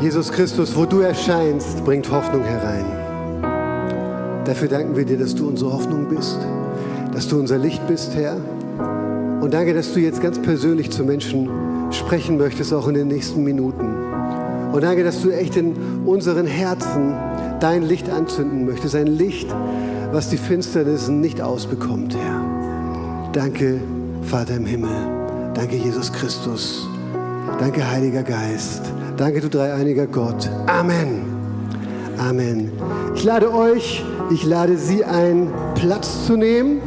Jesus Christus, wo du erscheinst, bringt Hoffnung herein. Dafür danken wir dir, dass du unsere Hoffnung bist, dass du unser Licht bist, Herr. Und danke, dass du jetzt ganz persönlich zu Menschen sprechen möchtest, auch in den nächsten Minuten. Und danke, dass du echt in unseren Herzen dein Licht anzünden möchtest, ein Licht, was die Finsternis nicht ausbekommt, Herr. Danke, Vater im Himmel. Danke, Jesus Christus. Danke, Heiliger Geist. Danke, du dreieiniger Gott. Amen. Amen. Ich lade Sie ein, Platz zu nehmen.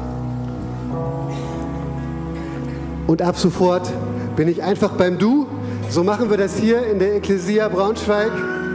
Und ab sofort bin ich einfach beim Du. So machen wir das hier in der Ekklesia Braunschweig.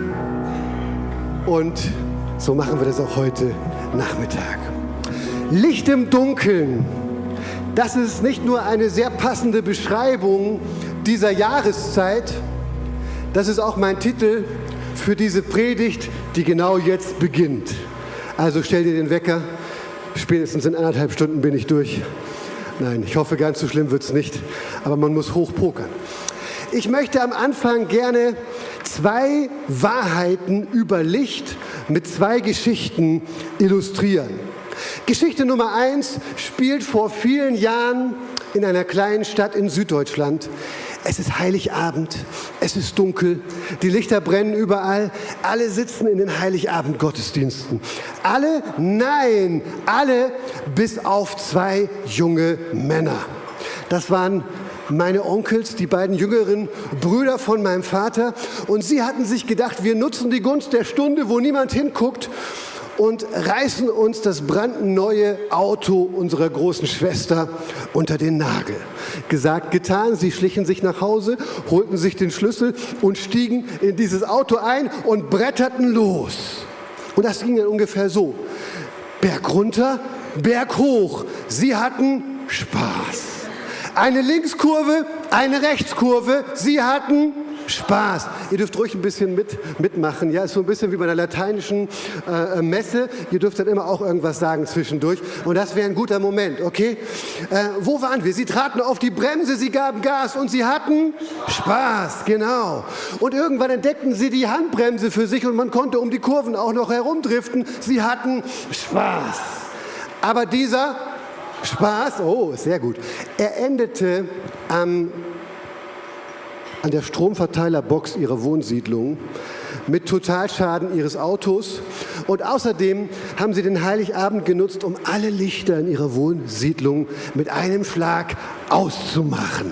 Und so machen wir das auch heute Nachmittag. Licht im Dunkeln. Das ist nicht nur eine sehr passende Beschreibung dieser Jahreszeit, das ist auch mein Titel für diese Predigt, die genau jetzt beginnt. Also stell dir den Wecker, spätestens in 1,5 Stunden bin ich durch. Nein, ich hoffe, ganz so schlimm wird es nicht, aber man muss hochpokern. Ich möchte am Anfang gerne 2 Wahrheiten über Licht mit 2 Geschichten illustrieren. Geschichte Nummer 1 spielt vor vielen Jahren in einer kleinen Stadt in Süddeutschland. Es ist Heiligabend, es ist dunkel, die Lichter brennen überall, alle sitzen in den Heiligabend-Gottesdiensten. Alle bis auf 2 junge Männer. Das waren meine Onkels, die beiden jüngeren Brüder von meinem Vater. Und sie hatten sich gedacht, wir nutzen die Gunst der Stunde, wo niemand hinguckt, und reißen uns das brandneue Auto unserer großen Schwester unter den Nagel. Gesagt, getan, sie schlichen sich nach Hause, holten sich den Schlüssel und stiegen in dieses Auto ein und bretterten los. Und das ging dann ungefähr so. Berg runter, Berg hoch. Sie hatten Spaß. Eine Linkskurve, eine Rechtskurve. Sie hatten Spaß. Ihr dürft ruhig ein bisschen mitmachen. Ja, ist so ein bisschen wie bei einer lateinischen Messe. Ihr dürft dann immer auch irgendwas sagen zwischendurch. Und das wäre ein guter Moment, okay? Wo waren wir? Sie traten auf die Bremse, sie gaben Gas und sie hatten Spaß, genau. Und irgendwann entdeckten sie die Handbremse für sich und man konnte um die Kurven auch noch herumdriften. Sie hatten Spaß. Aber dieser Spaß, oh, sehr gut, er endete an der Stromverteilerbox ihrer Wohnsiedlung mit Totalschaden ihres Autos. Und außerdem haben sie den Heiligabend genutzt, um alle Lichter in ihrer Wohnsiedlung mit einem Schlag auszumachen.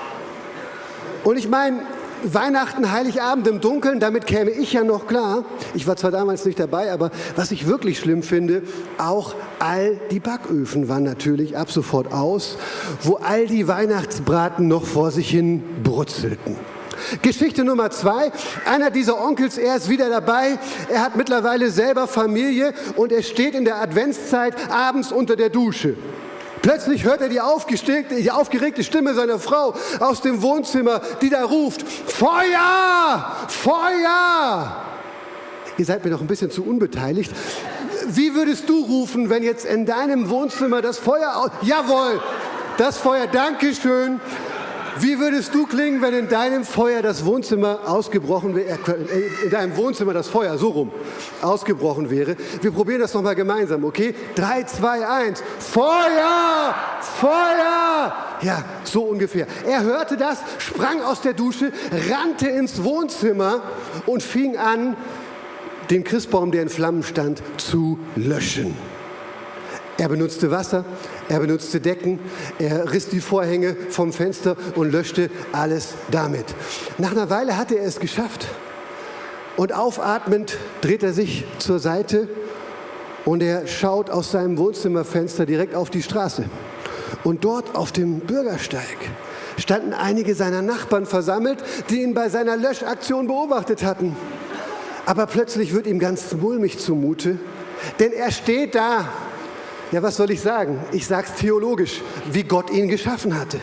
Und ich meine, Weihnachten, Heiligabend im Dunkeln, damit käme ich ja noch klar. Ich war zwar damals nicht dabei, aber was ich wirklich schlimm finde, auch all die Backöfen waren natürlich ab sofort aus, wo all die Weihnachtsbraten noch vor sich hin brutzelten. Geschichte Nummer 2, einer dieser Onkels, er ist wieder dabei, er hat mittlerweile selber Familie und er steht in der Adventszeit abends unter der Dusche. Plötzlich hört er die aufgeregte Stimme seiner Frau aus dem Wohnzimmer, die da ruft, Feuer! Feuer! Ihr seid mir noch ein bisschen zu unbeteiligt. Wie würdest du rufen, wenn jetzt in deinem Wohnzimmer das Feuer Jawohl, das Feuer, Dankeschön. Wie würdest du klingen, wenn in deinem Feuer das Wohnzimmer ausgebrochen wäre, in deinem Wohnzimmer das Feuer so rum ausgebrochen wäre? Wir probieren das nochmal gemeinsam, okay? 3, 2, 1. Feuer! Feuer! Ja, so ungefähr. Er hörte das, sprang aus der Dusche, rannte ins Wohnzimmer und fing an, den Christbaum, der in Flammen stand, zu löschen. Er benutzte Wasser, er benutzte Decken, er riss die Vorhänge vom Fenster und löschte alles damit. Nach einer Weile hatte er es geschafft und aufatmend dreht er sich zur Seite und er schaut aus seinem Wohnzimmerfenster direkt auf die Straße. Und dort auf dem Bürgersteig standen einige seiner Nachbarn versammelt, die ihn bei seiner Löschaktion beobachtet hatten. Aber plötzlich wird ihm ganz mulmig zumute, denn er steht da. Ja, was soll ich sagen? Ich sag's theologisch, wie Gott ihn geschaffen hatte.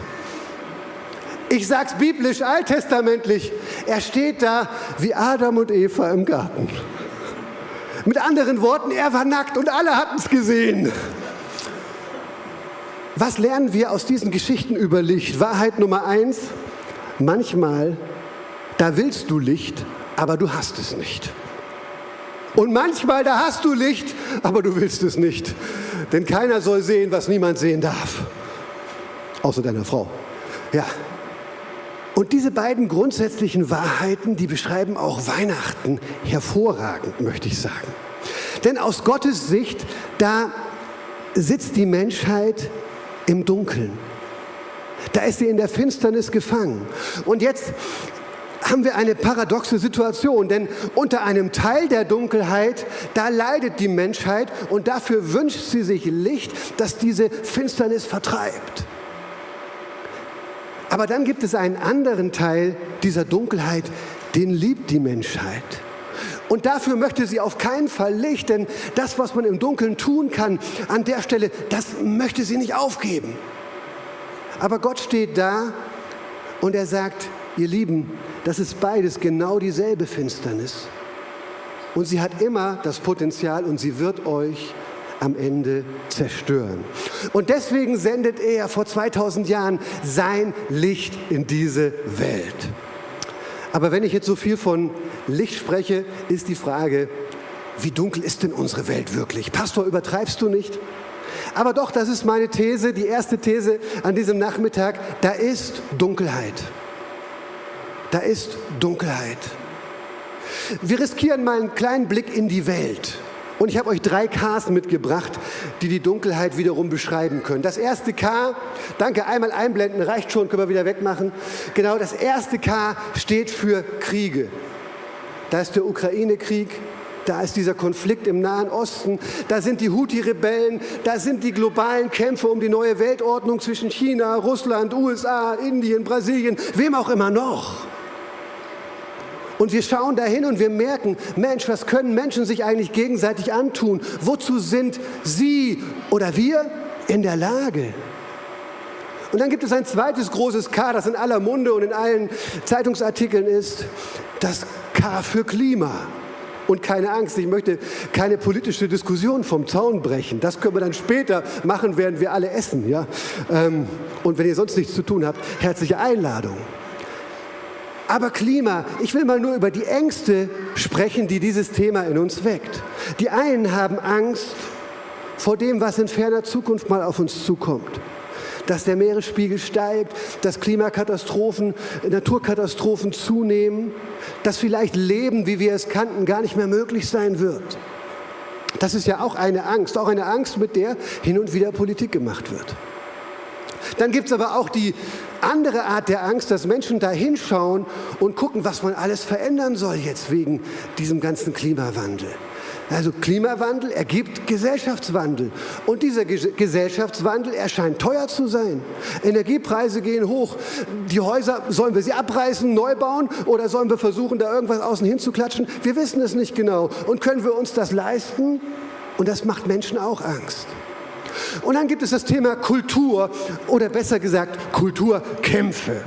Ich sag's biblisch, alttestamentlich. Er steht da wie Adam und Eva im Garten. Mit anderen Worten, er war nackt und alle hatten's gesehen. Was lernen wir aus diesen Geschichten über Licht? Wahrheit Nummer 1, manchmal, da willst du Licht aber du hast es nicht. Und manchmal, da hast du Licht, aber du willst es nicht. Denn keiner soll sehen, was niemand sehen darf. Außer deiner Frau. Ja. Und diese beiden grundsätzlichen Wahrheiten, die beschreiben auch Weihnachten hervorragend, möchte ich sagen. Denn aus Gottes Sicht, da sitzt die Menschheit im Dunkeln. Da ist sie in der Finsternis gefangen. Und jetzt haben wir eine paradoxe Situation, denn unter einem Teil der Dunkelheit, da leidet die Menschheit und dafür wünscht sie sich Licht, das diese Finsternis vertreibt. Aber dann gibt es einen anderen Teil dieser Dunkelheit, den liebt die Menschheit. Und dafür möchte sie auf keinen Fall Licht, denn das, was man im Dunkeln tun kann, an der Stelle, das möchte sie nicht aufgeben. Aber Gott steht da und er sagt, ihr Lieben, das ist beides genau dieselbe Finsternis. Und sie hat immer das Potenzial und sie wird euch am Ende zerstören. Und deswegen sendet er vor 2000 Jahren sein Licht in diese Welt. Aber wenn ich jetzt so viel von Licht spreche, ist die Frage, wie dunkel ist denn unsere Welt wirklich? Pastor, übertreibst du nicht? Aber doch, das ist meine These, die erste These an diesem Nachmittag. Da ist Dunkelheit. Da ist Dunkelheit. Wir riskieren mal einen kleinen Blick in die Welt. Und ich habe euch 3 Ks mitgebracht, die die Dunkelheit wiederum beschreiben können. Das erste K, danke, einmal einblenden, reicht schon, können wir wieder wegmachen. Genau, das erste K steht für Kriege. Da ist der Ukraine-Krieg, da ist dieser Konflikt im Nahen Osten, da sind die Houthi-Rebellen, da sind die globalen Kämpfe um die neue Weltordnung zwischen China, Russland, USA, Indien, Brasilien, wem auch immer noch. Und wir schauen dahin und wir merken, Mensch, was können Menschen sich eigentlich gegenseitig antun? Wozu sind sie oder wir in der Lage? Und dann gibt es ein zweites großes K, das in aller Munde und in allen Zeitungsartikeln ist, das K für Klima. Und keine Angst, ich möchte keine politische Diskussion vom Zaun brechen. Das können wir dann später machen, während wir alle essen. Ja? Und wenn ihr sonst nichts zu tun habt, herzliche Einladung. Aber Klima, ich will mal nur über die Ängste sprechen, die dieses Thema in uns weckt. Die einen haben Angst vor dem, was in ferner Zukunft mal auf uns zukommt. Dass der Meeresspiegel steigt, dass Klimakatastrophen, Naturkatastrophen zunehmen, dass vielleicht Leben, wie wir es kannten, gar nicht mehr möglich sein wird. Das ist ja auch eine Angst, mit der hin und wieder Politik gemacht wird. Dann gibt es aber auch die andere Art der Angst, dass Menschen da hinschauen und gucken, was man alles verändern soll jetzt wegen diesem ganzen Klimawandel. Also Klimawandel ergibt Gesellschaftswandel. Und dieser Gesellschaftswandel erscheint teuer zu sein. Energiepreise gehen hoch. Die Häuser, sollen wir sie abreißen, neu bauen oder sollen wir versuchen, da irgendwas außen hin zu klatschen? Wir wissen es nicht genau. Und können wir uns das leisten? Und das macht Menschen auch Angst. Und dann gibt es das Thema Kultur oder besser gesagt Kulturkämpfe.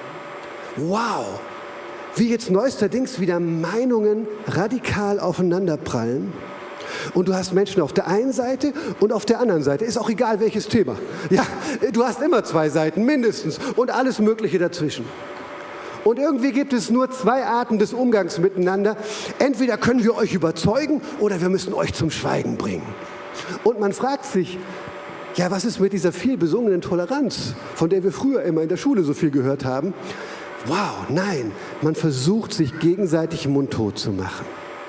Wow, wie jetzt neuesterdings wieder Meinungen radikal aufeinanderprallen. Und du hast Menschen auf der einen Seite und auf der anderen Seite. Ist auch egal, welches Thema. Ja, du hast immer 2 Seiten mindestens und alles Mögliche dazwischen. Und irgendwie gibt es nur 2 Arten des Umgangs miteinander. Entweder können wir euch überzeugen oder wir müssen euch zum Schweigen bringen. Und man fragt sich, ja, was ist mit dieser viel besungenen Toleranz, von der wir früher immer in der Schule so viel gehört haben? Wow, nein, man versucht, sich gegenseitig mundtot zu machen.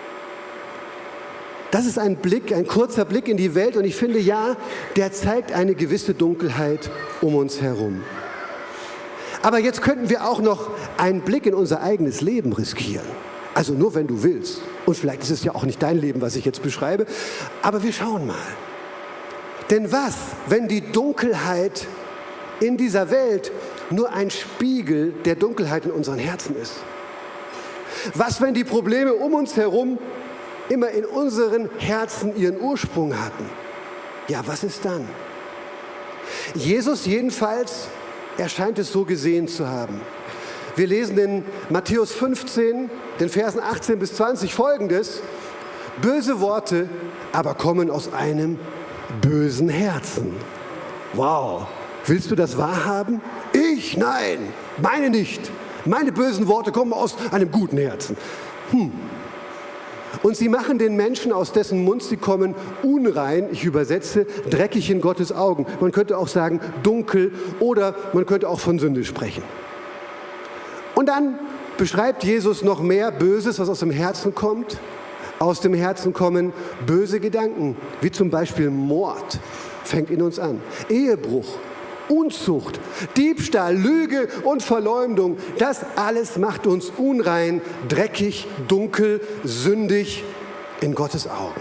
Das ist ein kurzer Blick in die Welt und ich finde, ja, der zeigt eine gewisse Dunkelheit um uns herum. Aber jetzt könnten wir auch noch einen Blick in unser eigenes Leben riskieren. Also nur, wenn du willst. Und vielleicht ist es ja auch nicht dein Leben, was ich jetzt beschreibe, aber wir schauen mal. Denn was, wenn die Dunkelheit in dieser Welt nur ein Spiegel der Dunkelheit in unseren Herzen ist? Was, wenn die Probleme um uns herum immer in unseren Herzen ihren Ursprung hatten? Ja, was ist dann? Jesus jedenfalls, er scheint es so gesehen zu haben. Wir lesen in Matthäus 15, den Versen 18 bis 20 folgendes: Böse Worte aber kommen aus einem bösen Herzen. Wow, willst du das wahrhaben? Ich? Nein, meine nicht. Meine bösen Worte kommen aus einem guten Herzen. Und sie machen den Menschen, aus dessen Mund sie kommen, unrein, ich übersetze, dreckig in Gottes Augen. Man könnte auch sagen, dunkel, oder man könnte auch von Sünde sprechen. Und dann beschreibt Jesus noch mehr Böses, was aus dem Herzen kommt. Aus dem Herzen kommen böse Gedanken, wie zum Beispiel Mord, fängt in uns an. Ehebruch, Unzucht, Diebstahl, Lüge und Verleumdung, das alles macht uns unrein, dreckig, dunkel, sündig in Gottes Augen.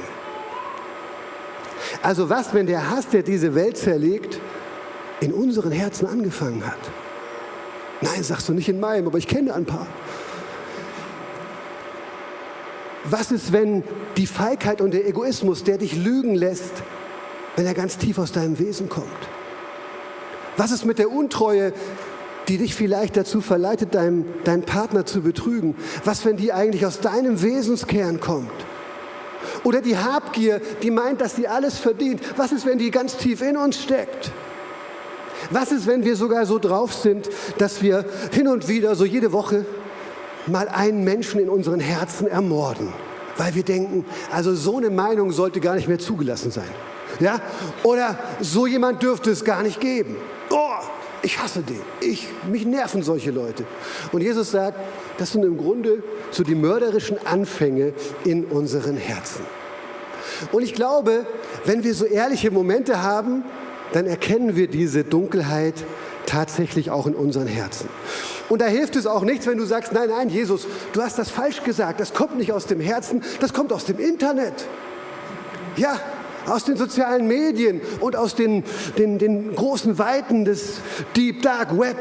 Also was, wenn der Hass, der diese Welt zerlegt, in unseren Herzen angefangen hat? Nein, sagst du nicht in meinem, aber ich kenne ein paar. Was ist, wenn die Feigheit und der Egoismus, der dich lügen lässt, wenn er ganz tief aus deinem Wesen kommt? Was ist mit der Untreue, die dich vielleicht dazu verleitet, deinen Partner zu betrügen? Was, wenn die eigentlich aus deinem Wesenskern kommt? Oder die Habgier, die meint, dass sie alles verdient. Was ist, wenn die ganz tief in uns steckt? Was ist, wenn wir sogar so drauf sind, dass wir hin und wieder, so jede Woche, mal einen Menschen in unseren Herzen ermorden? Weil wir denken, also so eine Meinung sollte gar nicht mehr zugelassen sein. Ja? Oder so jemand dürfte es gar nicht geben. Oh, ich hasse den. Mich nerven solche Leute. Und Jesus sagt, das sind im Grunde so die mörderischen Anfänge in unseren Herzen. Und ich glaube, wenn wir so ehrliche Momente haben, dann erkennen wir diese Dunkelheit tatsächlich auch in unseren Herzen. Und da hilft es auch nichts, wenn du sagst, nein, nein, Jesus, du hast das falsch gesagt. Das kommt nicht aus dem Herzen, das kommt aus dem Internet. Ja, aus den sozialen Medien und aus den großen Weiten des Deep Dark Web.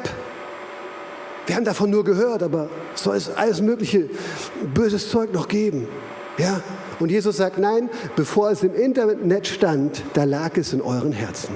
Wir haben davon nur gehört, aber es soll alles mögliche böses Zeug noch geben. Ja? Und Jesus sagt, nein, bevor es im Internet stand, da lag es in euren Herzen.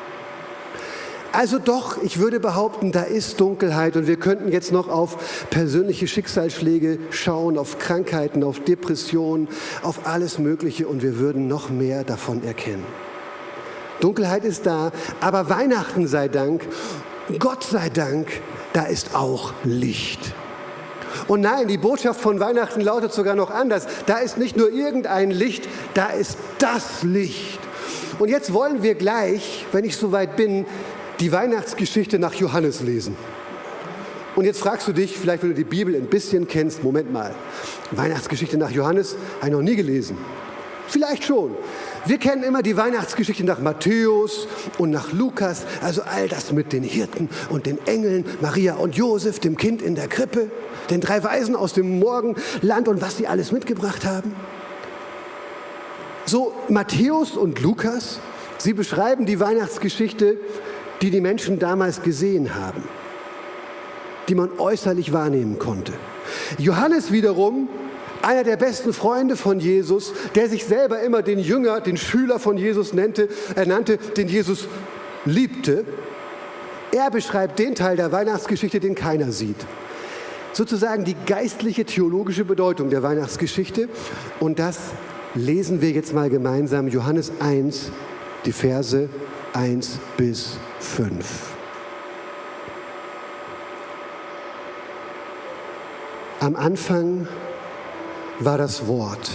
Also doch, ich würde behaupten, da ist Dunkelheit und wir könnten jetzt noch auf persönliche Schicksalsschläge schauen, auf Krankheiten, auf Depressionen, auf alles Mögliche und wir würden noch mehr davon erkennen. Dunkelheit ist da, aber Weihnachten sei Dank, Gott sei Dank, da ist auch Licht. Und nein, die Botschaft von Weihnachten lautet sogar noch anders. Da ist nicht nur irgendein Licht, da ist das Licht. Und jetzt wollen wir gleich, wenn ich soweit bin, die Weihnachtsgeschichte nach Johannes lesen. Und jetzt fragst du dich, vielleicht wenn du die Bibel ein bisschen kennst, Moment mal, Weihnachtsgeschichte nach Johannes, habe ich noch nie gelesen. Vielleicht schon. Wir kennen immer die Weihnachtsgeschichte nach Matthäus und nach Lukas, also all das mit den Hirten und den Engeln, Maria und Josef, dem Kind in der Krippe, den 3 Weisen aus dem Morgenland und was sie alles mitgebracht haben. So Matthäus und Lukas, sie beschreiben die Weihnachtsgeschichte, die die Menschen damals gesehen haben, die man äußerlich wahrnehmen konnte. Johannes wiederum, einer der besten Freunde von Jesus, der sich selber immer den Jünger, den Schüler von Jesus nannte, den Jesus liebte, er beschreibt den Teil der Weihnachtsgeschichte, den keiner sieht. Sozusagen die geistliche, theologische Bedeutung der Weihnachtsgeschichte. Und das lesen wir jetzt mal gemeinsam, Johannes 1, die Verse 1 bis 5. Am Anfang war das Wort.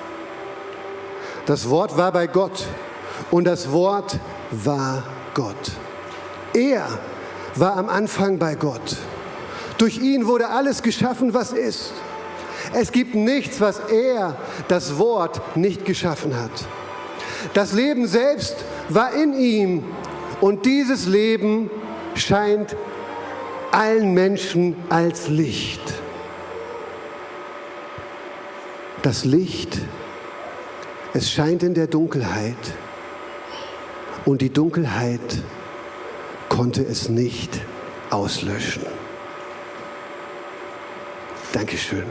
Das Wort war bei Gott und das Wort war Gott. Er war am Anfang bei Gott. Durch ihn wurde alles geschaffen, was ist. Es gibt nichts, was er, das Wort, nicht geschaffen hat. Das Leben selbst war in ihm und dieses Leben scheint allen Menschen als Licht. Das Licht, es scheint in der Dunkelheit und die Dunkelheit konnte es nicht auslöschen. Dankeschön.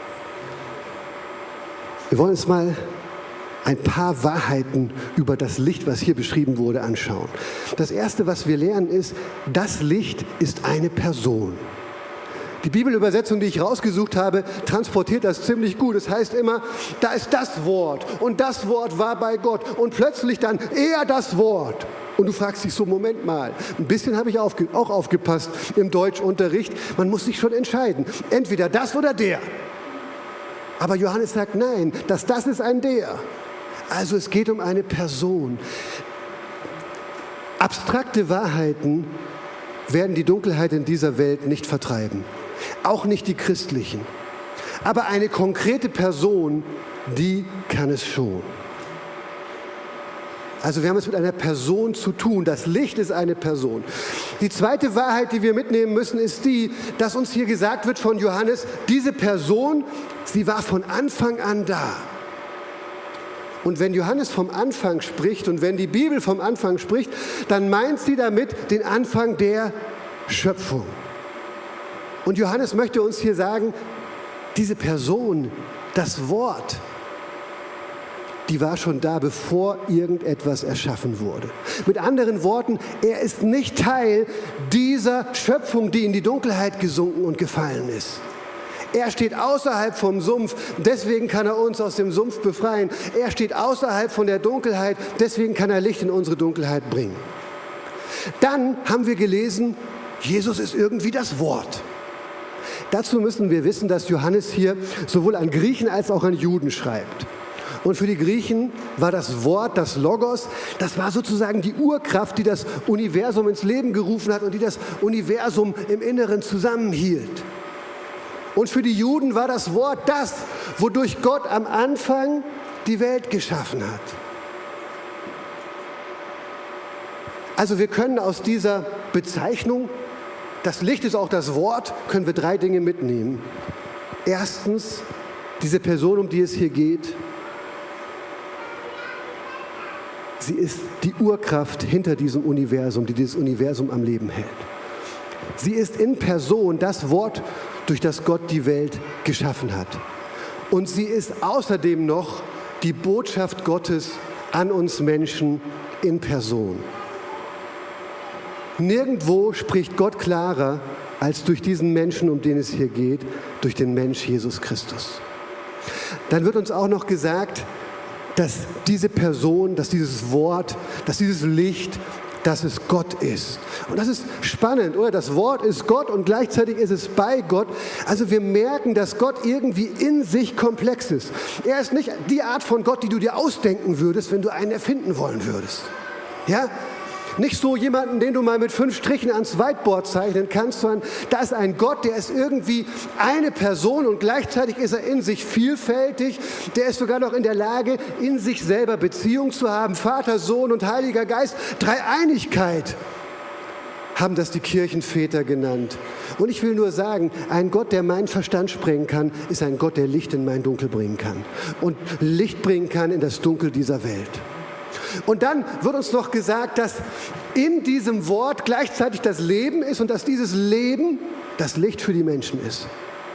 Wir wollen uns mal ein paar Wahrheiten über das Licht, was hier beschrieben wurde, anschauen. Das Erste, was wir lernen, ist, das Licht ist eine Person. Die Bibelübersetzung, die ich rausgesucht habe, transportiert das ziemlich gut. Es heißt immer, da ist das Wort und das Wort war bei Gott und plötzlich dann er das Wort. Und du fragst dich so, Moment mal, ein bisschen habe ich auch aufgepasst im Deutschunterricht. Man muss sich schon entscheiden, entweder das oder der. Aber Johannes sagt, nein, das ist ein der. Also es geht um eine Person. Abstrakte Wahrheiten werden die Dunkelheit in dieser Welt nicht vertreiben. Auch nicht die christlichen. Aber eine konkrete Person, die kann es schon. Also wir haben es mit einer Person zu tun. Das Licht ist eine Person. Die zweite Wahrheit, die wir mitnehmen müssen, ist die, dass uns hier gesagt wird von Johannes, diese Person, sie war von Anfang an da. Und wenn Johannes vom Anfang spricht und wenn die Bibel vom Anfang spricht, dann meint sie damit den Anfang der Schöpfung. Und Johannes möchte uns hier sagen, diese Person, das Wort, die war schon da, bevor irgendetwas erschaffen wurde. Mit anderen Worten, er ist nicht Teil dieser Schöpfung, die in die Dunkelheit gesunken und gefallen ist. Er steht außerhalb vom Sumpf, deswegen kann er uns aus dem Sumpf befreien. Er steht außerhalb von der Dunkelheit, deswegen kann er Licht in unsere Dunkelheit bringen. Dann haben wir gelesen, Jesus ist irgendwie das Wort. Dazu müssen wir wissen, dass Johannes hier sowohl an Griechen als auch an Juden schreibt. Und für die Griechen war das Wort, das Logos, das war sozusagen die Urkraft, die das Universum ins Leben gerufen hat und die das Universum im Inneren zusammenhielt. Und für die Juden war das Wort das, wodurch Gott am Anfang die Welt geschaffen hat. Also wir können aus dieser Bezeichnung, das Licht ist auch das Wort, können wir 3 Dinge mitnehmen. Erstens, diese Person, um die es hier geht, sie ist die Urkraft hinter diesem Universum, die dieses Universum am Leben hält. Sie ist in Person das Wort, durch das Gott die Welt geschaffen hat. Und sie ist außerdem noch die Botschaft Gottes an uns Menschen in Person. Nirgendwo spricht Gott klarer als durch diesen Menschen, um den es hier geht, durch den Mensch Jesus Christus. Dann wird uns auch noch gesagt, dass diese Person, dass dieses Wort, dass dieses Licht, dass es Gott ist. Und das ist spannend, oder? Das Wort ist Gott und gleichzeitig ist es bei Gott. Also wir merken, dass Gott irgendwie in sich komplex ist. Er ist nicht die Art von Gott, die du dir ausdenken würdest, wenn du einen erfinden wollen würdest. Ja? Nicht so jemanden, den du mal mit 5 Strichen ans Whiteboard zeichnen kannst, sondern da ist ein Gott, der ist irgendwie eine Person und gleichzeitig ist er in sich vielfältig. Der ist sogar noch in der Lage, in sich selber Beziehung zu haben. Vater, Sohn und Heiliger Geist. Dreieinigkeit haben das die Kirchenväter genannt. Und ich will nur sagen, ein Gott, der meinen Verstand sprengen kann, ist ein Gott, der Licht in mein Dunkel bringen kann. Und Licht bringen kann in das Dunkel dieser Welt. Und dann wird uns noch gesagt, dass in diesem Wort gleichzeitig das Leben ist und dass dieses Leben das Licht für die Menschen ist.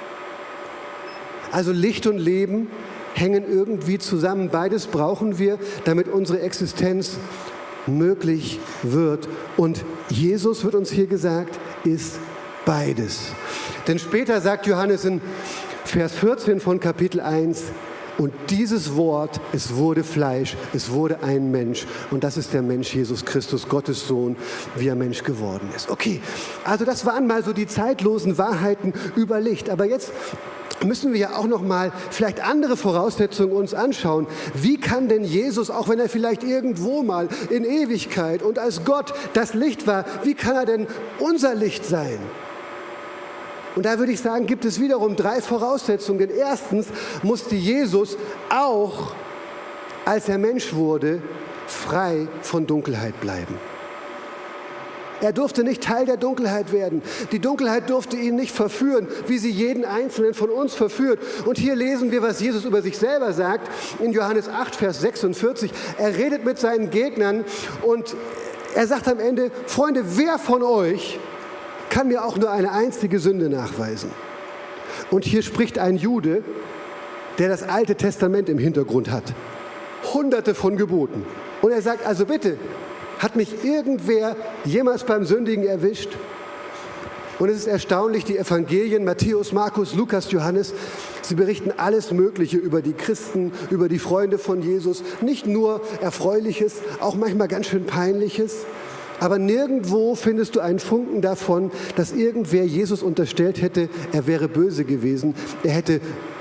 Also Licht und Leben hängen irgendwie zusammen. Beides brauchen wir, damit unsere Existenz möglich wird. Und Jesus, wird uns hier gesagt, ist beides. Denn später sagt Johannes in Vers 14 von Kapitel 1, und dieses Wort, es wurde Fleisch, es wurde ein Mensch. Und das ist der Mensch Jesus Christus, Gottes Sohn, wie er Mensch geworden ist. Okay, also das waren mal so die zeitlosen Wahrheiten über Licht. Aber jetzt müssen wir ja auch noch mal vielleicht andere Voraussetzungen uns anschauen. Wie kann denn Jesus, auch wenn er vielleicht irgendwo mal in Ewigkeit und als Gott das Licht war, wie kann er denn unser Licht sein? Und da würde ich sagen, gibt es wiederum 3 Voraussetzungen. Denn erstens musste Jesus auch, als er Mensch wurde, frei von Dunkelheit bleiben. Er durfte nicht Teil der Dunkelheit werden. Die Dunkelheit durfte ihn nicht verführen, wie sie jeden Einzelnen von uns verführt. Und hier lesen wir, was Jesus über sich selber sagt, in Johannes 8, Vers 46. Er redet mit seinen Gegnern und er sagt am Ende, Freunde, wer von euch kann mir auch nur eine einzige Sünde nachweisen? Und hier spricht ein Jude, der das Alte Testament im Hintergrund hat. Hunderte von Geboten. Und er sagt, also bitte, hat mich irgendwer jemals beim Sündigen erwischt? Und es ist erstaunlich, die Evangelien, Matthäus, Markus, Lukas, Johannes, sie berichten alles Mögliche über die Christen, über die Freunde von Jesus. Nicht nur Erfreuliches, auch manchmal ganz schön Peinliches. Aber nirgendwo findest du einen Funken davon, dass irgendwer Jesus unterstellt hätte, er wäre böse gewesen, er hätte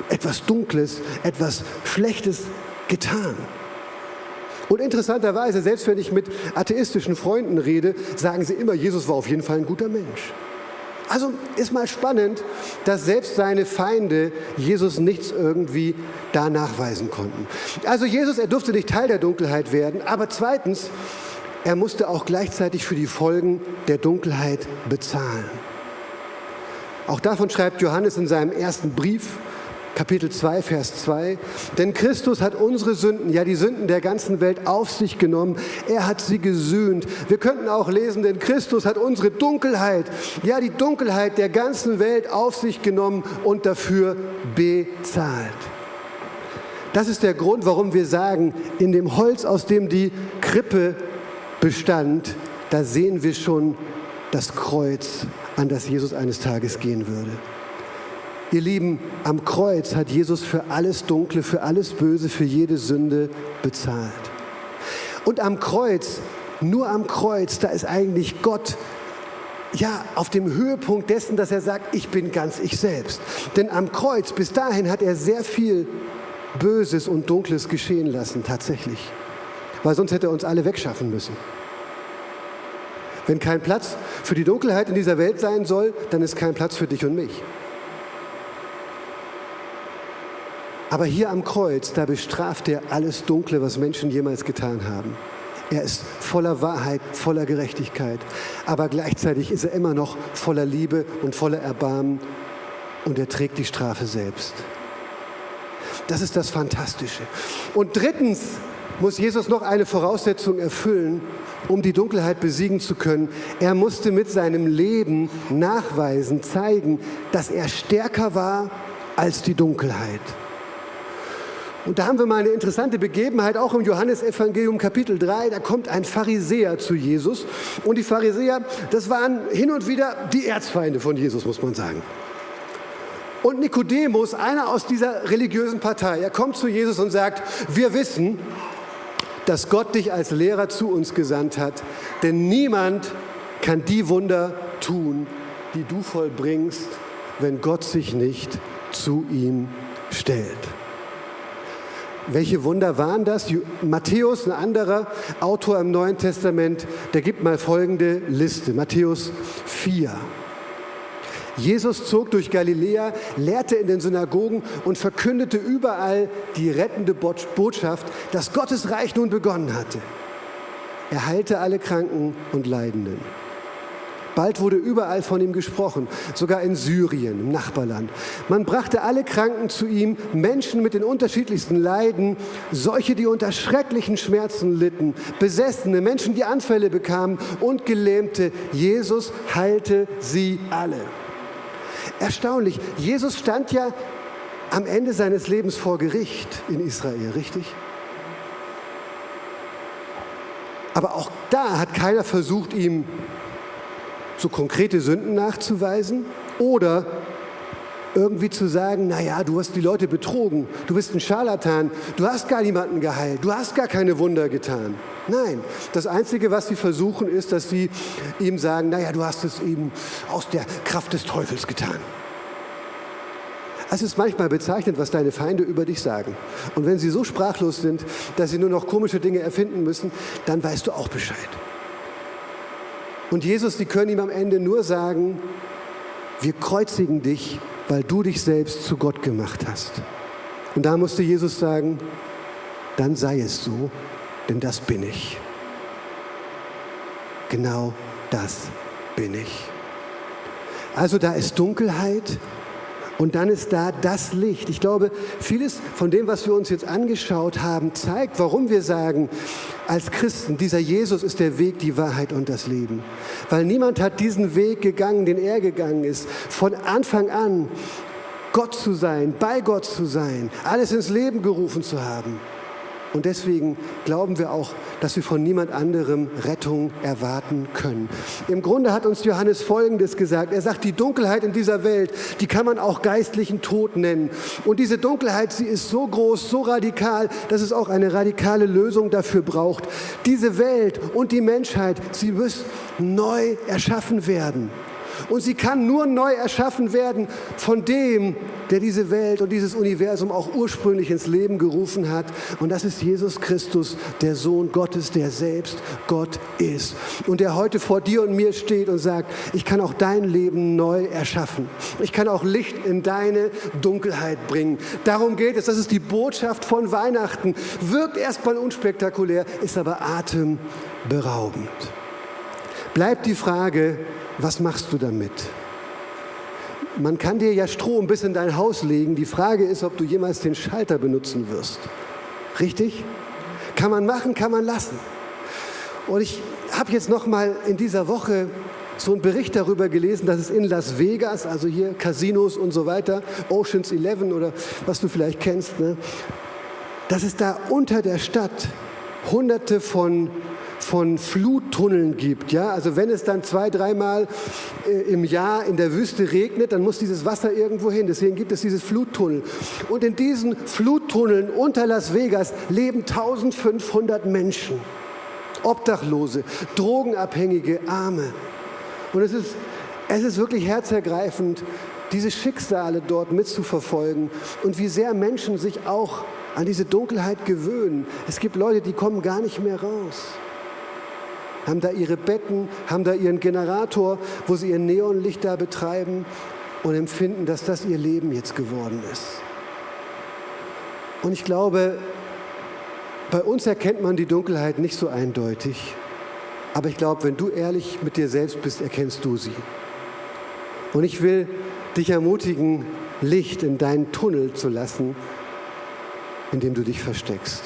etwas Dunkles, etwas Schlechtes getan. Und interessanterweise, selbst wenn ich mit atheistischen Freunden rede, sagen sie immer, Jesus war auf jeden Fall ein guter Mensch. Also ist mal spannend, dass selbst seine Feinde Jesus nichts irgendwie da nachweisen konnten. Also Jesus, er durfte nicht Teil der Dunkelheit werden, aber zweitens, er musste auch gleichzeitig für die Folgen der Dunkelheit bezahlen. Auch davon schreibt Johannes in seinem ersten Brief, Kapitel 2, Vers 2. Denn Christus hat unsere Sünden, ja die Sünden der ganzen Welt auf sich genommen. Er hat sie gesühnt. Wir könnten auch lesen, denn Christus hat unsere Dunkelheit, ja die Dunkelheit der ganzen Welt auf sich genommen und dafür bezahlt. Das ist der Grund, warum wir sagen, in dem Holz, aus dem die Krippe bestand, da sehen wir schon das Kreuz, an das Jesus eines Tages gehen würde. Ihr Lieben, am Kreuz hat Jesus für alles Dunkle, für alles Böse, für jede Sünde bezahlt. Und am Kreuz, nur am Kreuz, da ist eigentlich Gott ja auf dem Höhepunkt dessen, dass er sagt, ich bin ganz ich selbst. Denn am Kreuz, bis dahin hat er sehr viel Böses und Dunkles geschehen lassen, tatsächlich. Weil sonst hätte er uns alle wegschaffen müssen. Wenn kein Platz für die Dunkelheit in dieser Welt sein soll, dann ist kein Platz für dich und mich. Aber hier am Kreuz, da bestraft er alles Dunkle, was Menschen jemals getan haben. Er ist voller Wahrheit, voller Gerechtigkeit, aber gleichzeitig ist er immer noch voller Liebe und voller Erbarmen und er trägt die Strafe selbst. Das ist das Fantastische. Und drittens muss Jesus noch eine Voraussetzung erfüllen, um die Dunkelheit besiegen zu können. Er musste mit seinem Leben nachweisen, zeigen, dass er stärker war als die Dunkelheit. Und da haben wir mal eine interessante Begebenheit, auch im Johannesevangelium Kapitel 3, da kommt ein Pharisäer zu Jesus. Und die Pharisäer, das waren hin und wieder die Erzfeinde von Jesus, muss man sagen. Und Nikodemus, einer aus dieser religiösen Partei, er kommt zu Jesus und sagt, wir wissen, dass Gott dich als Lehrer zu uns gesandt hat, denn niemand kann die Wunder tun, die du vollbringst, wenn Gott sich nicht zu ihm stellt. Welche Wunder waren das? Matthäus, ein anderer Autor im Neuen Testament, der gibt mal folgende Liste. Matthäus 4. Jesus zog durch Galiläa, lehrte in den Synagogen und verkündete überall die rettende Botschaft, dass Gottes Reich nun begonnen hatte. Er heilte alle Kranken und Leidenden. Bald wurde überall von ihm gesprochen, sogar in Syrien, im Nachbarland. Man brachte alle Kranken zu ihm, Menschen mit den unterschiedlichsten Leiden, solche, die unter schrecklichen Schmerzen litten, Besessene, Menschen, die Anfälle bekamen und Gelähmte. Jesus heilte sie alle. Erstaunlich, Jesus stand ja am Ende seines Lebens vor Gericht in Israel, richtig? Aber auch da hat keiner versucht, ihm so konkrete Sünden nachzuweisen oder irgendwie zu sagen, naja, du hast die Leute betrogen, du bist ein Scharlatan, du hast gar niemanden geheilt, du hast gar keine Wunder getan. Nein, das Einzige, was sie versuchen, ist, dass sie ihm sagen, naja, du hast es eben aus der Kraft des Teufels getan. Es ist manchmal bezeichnend, was deine Feinde über dich sagen. Und wenn sie so sprachlos sind, dass sie nur noch komische Dinge erfinden müssen, dann weißt du auch Bescheid. Und Jesus, die können ihm am Ende nur sagen, wir kreuzigen dich, weil du dich selbst zu Gott gemacht hast. Und da musste Jesus sagen, dann sei es so, denn das bin ich. Genau das bin ich. Also da ist Dunkelheit und dann ist da das Licht. Ich glaube, vieles von dem, was wir uns jetzt angeschaut haben, zeigt, warum wir sagen, als Christen, dieser Jesus ist der Weg, die Wahrheit und das Leben. Weil niemand hat diesen Weg gegangen, den er gegangen ist. Von Anfang an Gott zu sein, bei Gott zu sein, alles ins Leben gerufen zu haben. Und deswegen glauben wir auch, dass wir von niemand anderem Rettung erwarten können. Im Grunde hat uns Johannes Folgendes gesagt. Er sagt, die Dunkelheit in dieser Welt, die kann man auch geistlichen Tod nennen. Und diese Dunkelheit, sie ist so groß, so radikal, dass es auch eine radikale Lösung dafür braucht. Diese Welt und die Menschheit, sie müssen neu erschaffen werden. Und sie kann nur neu erschaffen werden von dem, der diese Welt und dieses Universum auch ursprünglich ins Leben gerufen hat. Und das ist Jesus Christus, der Sohn Gottes, der selbst Gott ist. Und der heute vor dir und mir steht und sagt, ich kann auch dein Leben neu erschaffen. Ich kann auch Licht in deine Dunkelheit bringen. Darum geht es. Das ist die Botschaft von Weihnachten. Wirkt erstmal unspektakulär, ist aber atemberaubend. Bleibt die Frage, was machst du damit? Man kann dir ja Strom bis in dein Haus legen. Die Frage ist, ob du jemals den Schalter benutzen wirst. Richtig? Kann man machen, kann man lassen. Und ich habe jetzt noch mal in dieser Woche so einen Bericht darüber gelesen, dass es in Las Vegas, also hier Casinos und so weiter, Ocean's 11 oder was du vielleicht kennst, ne, dass es da unter der Stadt hunderte von Fluttunneln gibt. Ja? Also wenn es dann 2-3 Mal im Jahr in der Wüste regnet, dann muss dieses Wasser irgendwo hin. Deswegen gibt es dieses Fluttunnel. Und in diesen Fluttunneln unter Las Vegas leben 1500 Menschen. Obdachlose, Drogenabhängige, Arme. Und es ist wirklich herzergreifend, diese Schicksale dort mitzuverfolgen und wie sehr Menschen sich auch an diese Dunkelheit gewöhnen. Es gibt Leute, die kommen gar nicht mehr raus. Haben da ihre Betten, haben da ihren Generator, wo sie ihr Neonlicht da betreiben und empfinden, dass das ihr Leben jetzt geworden ist. Und ich glaube, bei uns erkennt man die Dunkelheit nicht so eindeutig. Aber ich glaube, wenn du ehrlich mit dir selbst bist, erkennst du sie. Und ich will dich ermutigen, Licht in deinen Tunnel zu lassen, in dem du dich versteckst.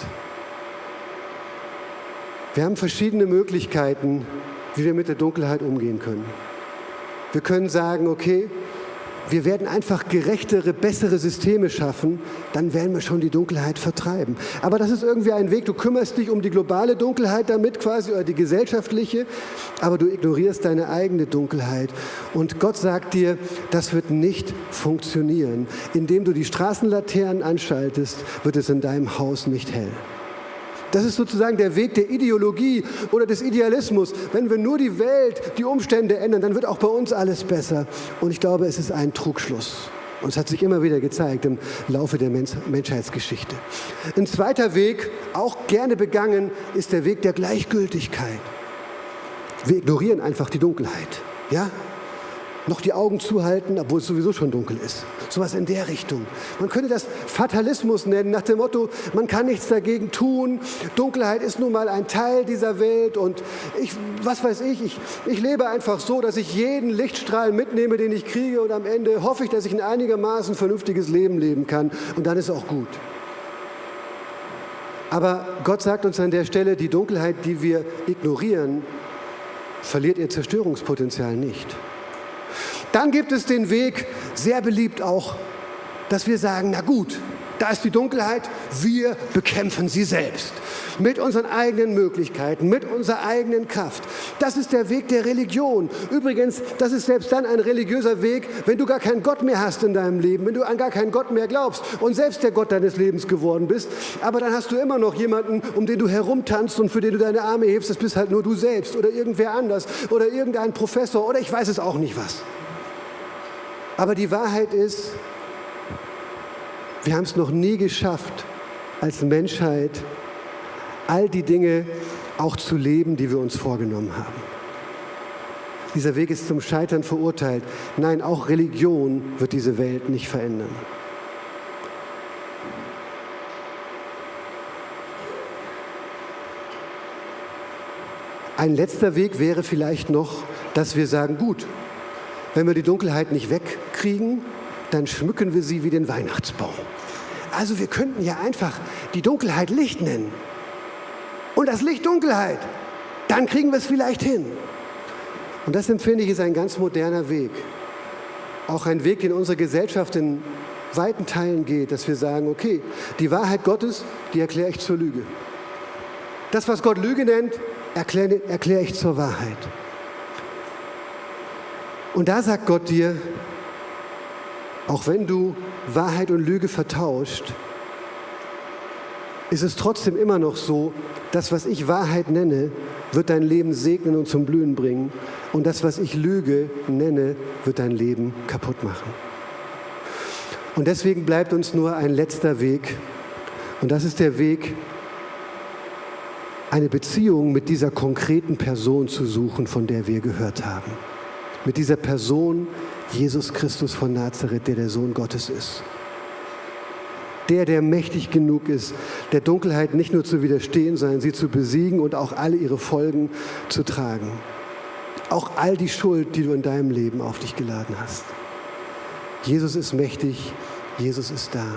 Wir haben verschiedene Möglichkeiten, wie wir mit der Dunkelheit umgehen können. Wir können sagen, okay, wir werden einfach gerechtere, bessere Systeme schaffen, dann werden wir schon die Dunkelheit vertreiben. Aber das ist irgendwie ein Weg, du kümmerst dich um die globale Dunkelheit damit quasi, oder die gesellschaftliche, aber du ignorierst deine eigene Dunkelheit. Und Gott sagt dir, das wird nicht funktionieren. Indem du die Straßenlaternen anschaltest, wird es in deinem Haus nicht hell. Das ist sozusagen der Weg der Ideologie oder des Idealismus. Wenn wir nur die Welt, die Umstände ändern, dann wird auch bei uns alles besser. Und ich glaube, es ist ein Trugschluss. Und es hat sich immer wieder gezeigt im Laufe der Menschheitsgeschichte. Ein zweiter Weg, auch gerne begangen, ist der Weg der Gleichgültigkeit. Wir ignorieren einfach die Dunkelheit. Ja? Noch die Augen zuhalten, obwohl es sowieso schon dunkel ist. Sowas in der Richtung. Man könnte das Fatalismus nennen, nach dem Motto, man kann nichts dagegen tun. Dunkelheit ist nun mal ein Teil dieser Welt und ich lebe einfach so, dass ich jeden Lichtstrahl mitnehme, den ich kriege und am Ende hoffe ich, dass ich ein einigermaßen vernünftiges Leben leben kann und dann ist auch gut. Aber Gott sagt uns an der Stelle, die Dunkelheit, die wir ignorieren, verliert ihr Zerstörungspotenzial nicht. Dann gibt es den Weg, sehr beliebt auch, dass wir sagen, na gut, da ist die Dunkelheit, wir bekämpfen sie selbst. Mit unseren eigenen Möglichkeiten, mit unserer eigenen Kraft. Das ist der Weg der Religion. Übrigens, das ist selbst dann ein religiöser Weg, wenn du gar keinen Gott mehr hast in deinem Leben, wenn du an gar keinen Gott mehr glaubst und selbst der Gott deines Lebens geworden bist. Aber dann hast du immer noch jemanden, um den du herumtanzt und für den du deine Arme hebst. Das bist halt nur du selbst oder irgendwer anders oder irgendein Professor oder ich weiß es auch nicht was. Aber die Wahrheit ist, wir haben es noch nie geschafft, als Menschheit all die Dinge auch zu leben, die wir uns vorgenommen haben. Dieser Weg ist zum Scheitern verurteilt. Nein, auch Religion wird diese Welt nicht verändern. Ein letzter Weg wäre vielleicht noch, dass wir sagen, gut, wenn wir die Dunkelheit nicht wegkriegen, dann schmücken wir sie wie den Weihnachtsbaum. Also wir könnten ja einfach die Dunkelheit Licht nennen. Und das Licht Dunkelheit. Dann kriegen wir es vielleicht hin. Und das empfinde ich ist ein ganz moderner Weg. Auch ein Weg, den unsere Gesellschaft in weiten Teilen geht, dass wir sagen, okay, die Wahrheit Gottes, die erkläre ich zur Lüge. Das, was Gott Lüge nennt, erkläre ich zur Wahrheit. Und da sagt Gott dir, auch wenn du Wahrheit und Lüge vertauscht, ist es trotzdem immer noch so, das, was ich Wahrheit nenne, wird dein Leben segnen und zum Blühen bringen. Und das, was ich Lüge nenne, wird dein Leben kaputt machen. Und deswegen bleibt uns nur ein letzter Weg. Und das ist der Weg, eine Beziehung mit dieser konkreten Person zu suchen, von der wir gehört haben. Mit dieser Person, Jesus Christus von Nazareth, der Sohn Gottes ist. Der mächtig genug ist, der Dunkelheit nicht nur zu widerstehen, sondern sie zu besiegen und auch alle ihre Folgen zu tragen. Auch all die Schuld, die du in deinem Leben auf dich geladen hast. Jesus ist mächtig, Jesus ist da.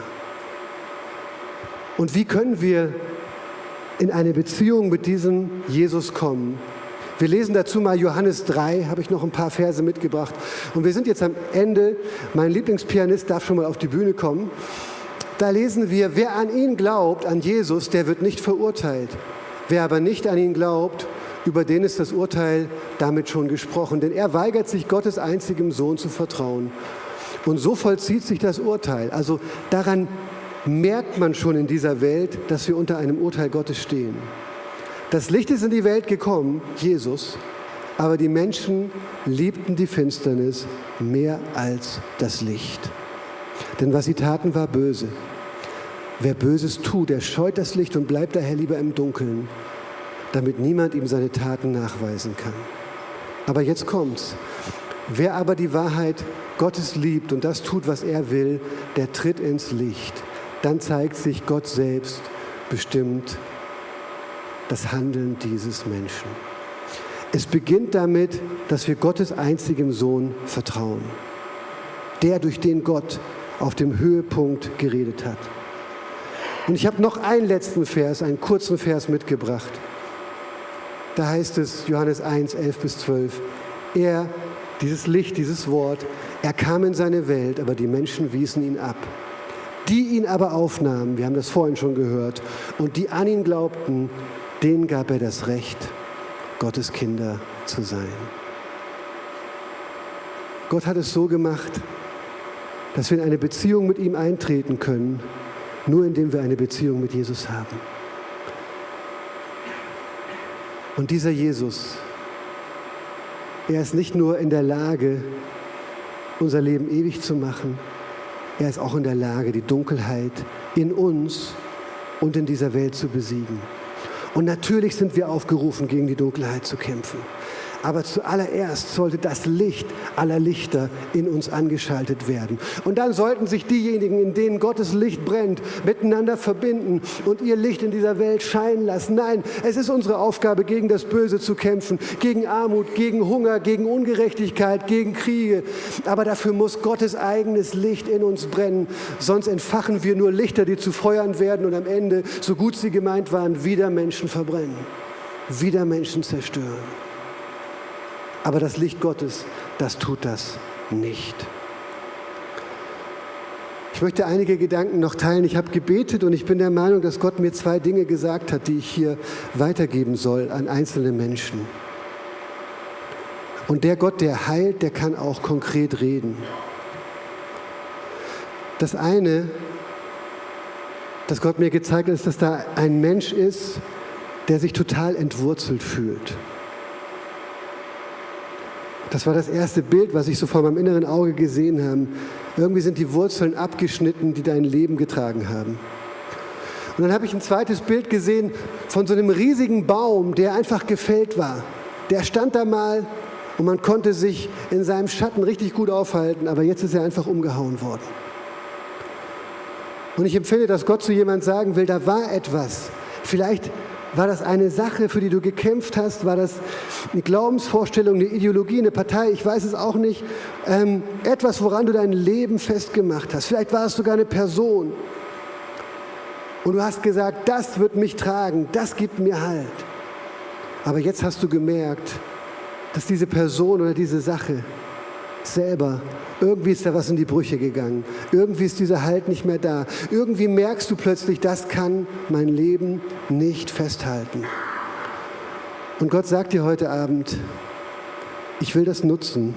Und wie können wir in eine Beziehung mit diesem Jesus kommen? Wir lesen dazu mal Johannes 3, habe ich noch ein paar Verse mitgebracht. Und wir sind jetzt am Ende. Mein Lieblingspianist darf schon mal auf die Bühne kommen. Da lesen wir, wer an ihn glaubt, an Jesus, der wird nicht verurteilt. Wer aber nicht an ihn glaubt, über den ist das Urteil damit schon gesprochen. Denn er weigert sich, Gottes einzigem Sohn zu vertrauen. Und so vollzieht sich das Urteil. Also daran merkt man schon in dieser Welt, dass wir unter einem Urteil Gottes stehen. Das Licht ist in die Welt gekommen, Jesus, aber die Menschen liebten die Finsternis mehr als das Licht. Denn was sie taten, war böse. Wer Böses tut, der scheut das Licht und bleibt daher lieber im Dunkeln, damit niemand ihm seine Taten nachweisen kann. Aber jetzt kommt's. Wer aber die Wahrheit Gottes liebt und das tut, was er will, der tritt ins Licht. Dann zeigt sich Gott selbst bestimmt das Handeln dieses Menschen. Es beginnt damit, dass wir Gottes einzigem Sohn vertrauen. Der, durch den Gott auf dem Höhepunkt geredet hat. Und ich habe noch einen letzten Vers, einen kurzen Vers mitgebracht. Da heißt es, Johannes 1, 11-12, er, dieses Licht, dieses Wort, er kam in seine Welt, aber die Menschen wiesen ihn ab. Die ihn aber aufnahmen, wir haben das vorhin schon gehört, und die an ihn glaubten, denen gab er das Recht, Gottes Kinder zu sein. Gott hat es so gemacht, dass wir in eine Beziehung mit ihm eintreten können, nur indem wir eine Beziehung mit Jesus haben. Und dieser Jesus, er ist nicht nur in der Lage, unser Leben ewig zu machen, er ist auch in der Lage, die Dunkelheit in uns und in dieser Welt zu besiegen. Und natürlich sind wir aufgerufen, gegen die Dunkelheit zu kämpfen. Aber zuallererst sollte das Licht aller Lichter in uns angeschaltet werden. Und dann sollten sich diejenigen, in denen Gottes Licht brennt, miteinander verbinden und ihr Licht in dieser Welt scheinen lassen. Nein, es ist unsere Aufgabe, gegen das Böse zu kämpfen, gegen Armut, gegen Hunger, gegen Ungerechtigkeit, gegen Kriege. Aber dafür muss Gottes eigenes Licht in uns brennen. Sonst entfachen wir nur Lichter, die zu Feuern werden und am Ende, so gut sie gemeint waren, wieder Menschen verbrennen, wieder Menschen zerstören. Aber das Licht Gottes, das tut das nicht. Ich möchte einige Gedanken noch teilen. Ich habe gebetet und ich bin der Meinung, dass Gott mir 2 Dinge gesagt hat, die ich hier weitergeben soll an einzelne Menschen. Und der Gott, der heilt, der kann auch konkret reden. Das eine, das Gott mir gezeigt hat, ist, dass da ein Mensch ist, der sich total entwurzelt fühlt. Das war das erste Bild, was ich so vor meinem inneren Auge gesehen habe. Irgendwie sind die Wurzeln abgeschnitten, die dein Leben getragen haben. Und dann habe ich ein zweites Bild gesehen von so einem riesigen Baum, der einfach gefällt war. Der stand da mal und man konnte sich in seinem Schatten richtig gut aufhalten, aber jetzt ist er einfach umgehauen worden. Und ich empfinde, dass Gott zu jemandem sagen will, da war etwas. Vielleicht war das eine Sache, für die du gekämpft hast? War das eine Glaubensvorstellung, eine Ideologie, eine Partei? Ich weiß es auch nicht. Etwas, woran du dein Leben festgemacht hast. Vielleicht war es sogar eine Person. Und du hast gesagt, das wird mich tragen, das gibt mir Halt. Aber jetzt hast du gemerkt, dass diese Person oder diese Sache selber, irgendwie ist da was in die Brüche gegangen. Irgendwie ist dieser Halt nicht mehr da. Irgendwie merkst du plötzlich, das kann mein Leben nicht festhalten. Und Gott sagt dir heute Abend, ich will das nutzen,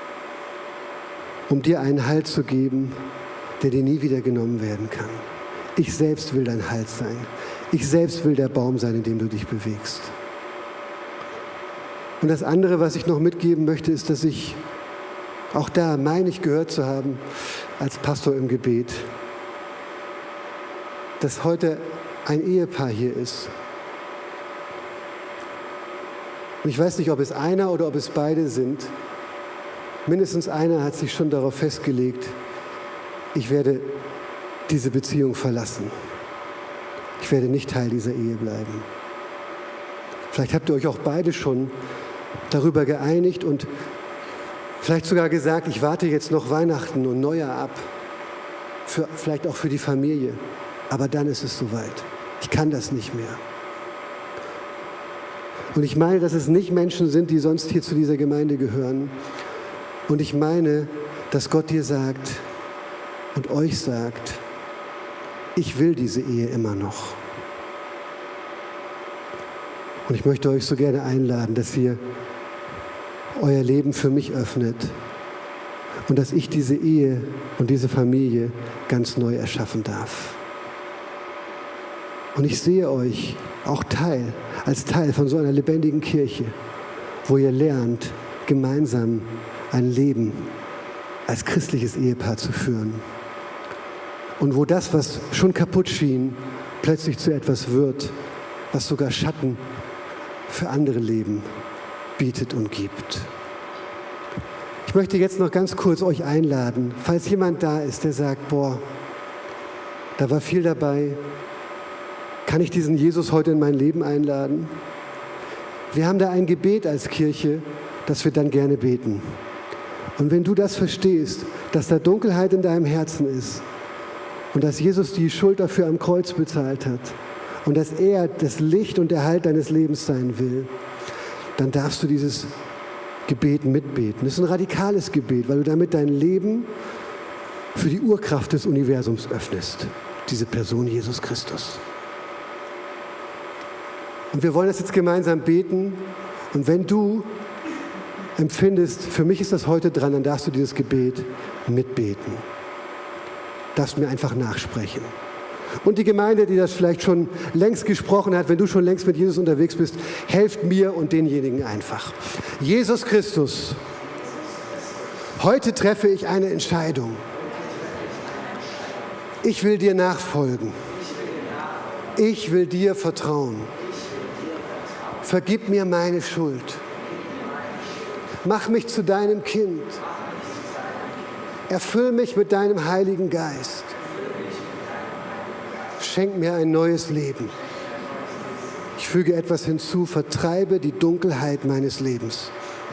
um dir einen Halt zu geben, der dir nie wieder genommen werden kann. Ich selbst will dein Halt sein. Ich selbst will der Baum sein, in dem du dich bewegst. Und das andere, was ich noch mitgeben möchte, ist, dass ich auch da meine ich gehört zu haben, als Pastor im Gebet, dass heute ein Ehepaar hier ist. Und ich weiß nicht, ob es einer oder ob es beide sind. Mindestens einer hat sich schon darauf festgelegt, ich werde diese Beziehung verlassen. Ich werde nicht Teil dieser Ehe bleiben. Vielleicht habt ihr euch auch beide schon darüber geeinigt und vielleicht sogar gesagt, ich warte jetzt noch Weihnachten und Neujahr ab, vielleicht auch für die Familie. Aber dann ist es soweit. Ich kann das nicht mehr. Und ich meine, dass es nicht Menschen sind, die sonst hier zu dieser Gemeinde gehören. Und ich meine, dass Gott dir sagt und euch sagt, ich will diese Ehe immer noch. Und ich möchte euch so gerne einladen, dass ihr euer Leben für mich öffnet und dass ich diese Ehe und diese Familie ganz neu erschaffen darf. Und ich sehe euch auch als Teil von so einer lebendigen Kirche, wo ihr lernt, gemeinsam ein Leben als christliches Ehepaar zu führen. Und wo das, was schon kaputt schien, plötzlich zu etwas wird, was sogar Schatten für andere Leben bietet und gibt. Ich möchte jetzt noch ganz kurz euch einladen, falls jemand da ist, der sagt, boah, da war viel dabei, kann ich diesen Jesus heute in mein Leben einladen? Wir haben da ein Gebet als Kirche, das wir dann gerne beten. Und wenn du das verstehst, dass da Dunkelheit in deinem Herzen ist und dass Jesus die Schuld dafür am Kreuz bezahlt hat und dass er das Licht und der Halt deines Lebens sein will, dann darfst du dieses Gebet mitbeten. Das ist ein radikales Gebet, weil du damit dein Leben für die Urkraft des Universums öffnest. Diese Person Jesus Christus. Und wir wollen das jetzt gemeinsam beten. Und wenn du empfindest, für mich ist das heute dran, dann darfst du dieses Gebet mitbeten. Darfst mir einfach nachsprechen. Und die Gemeinde, die das vielleicht schon längst gesprochen hat, wenn du schon längst mit Jesus unterwegs bist, helft mir und denjenigen einfach. Jesus Christus, heute treffe ich eine Entscheidung. Ich will dir nachfolgen. Ich will dir vertrauen. Vergib mir meine Schuld. Mach mich zu deinem Kind. Erfüll mich mit deinem Heiligen Geist. Schenk mir ein neues Leben. Ich füge etwas hinzu, vertreibe die Dunkelheit meines Lebens.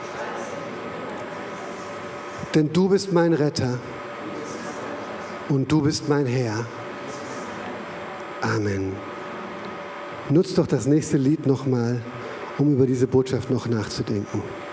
Denn du bist mein Retter und du bist mein Herr. Amen. Nutzt doch das nächste Lied nochmal, um über diese Botschaft noch nachzudenken.